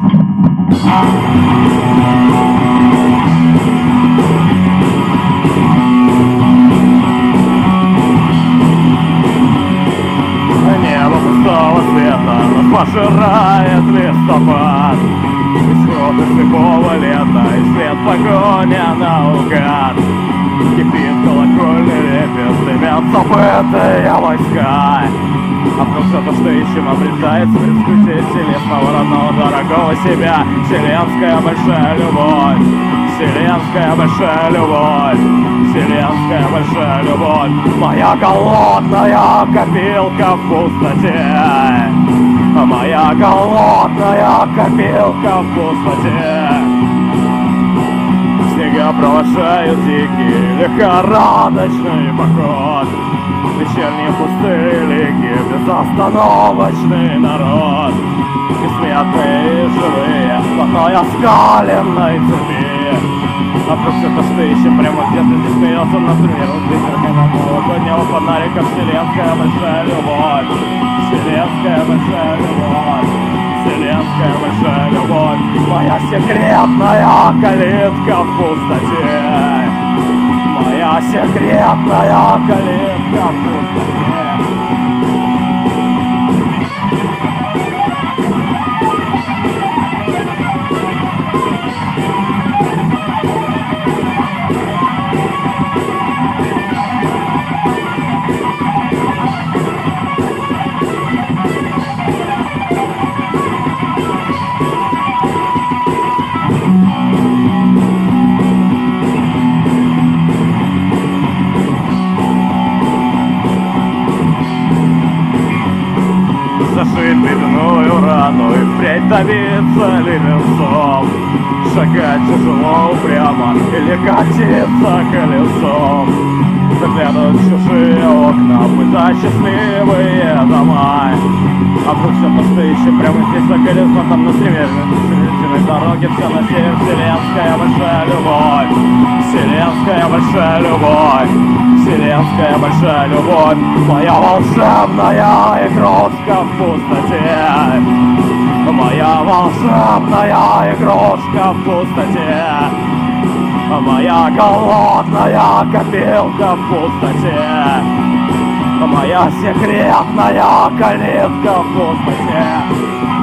Небо пустого света нас пожирает листопад. Исходы слепого лета и свет погони наугад. Кипит колокольный лепет, дымят забытые войска. А просто то, что ищем, обретается при взгляде телесного, родного, дорогого себя. Вселенская большая любовь, вселенская большая любовь, вселенская большая любовь. Моя голодная копилка в пустоте, моя голодная копилка в пустоте. Снега провожают дикий лихорадочный поход. Вечерние пустые лиги, безостановочный народ. Бессмертные и живые, в одной оскаленной цепи. Вокруг все то, что ищем, прямо где-то здесь смеется, например, вот ветерками новогоднего фонарика. Вселенская большая любовь, вселенская большая любовь, вселенская большая любовь. Моя секретная калитка в пустоте, моя секретная калитка в пустоте. Зашить ледяную рану и впредь давиться леденцом. Шагать тяжело упрямо или катиться колесом. Заглядывать в чужие окна, пытать счастливые дома. А вдруг все то, что ищем прямо здесь за горизонтом, на северной дороге, все на север. Вселенская большая любовь, вселенская большая любовь, вселенская большая любовь. Моя волшебная игрушка в пустоте, моя волшебная игрушка в пустоте. Моя голодная копилка в пустоте, моя секретная калитка в пустоте.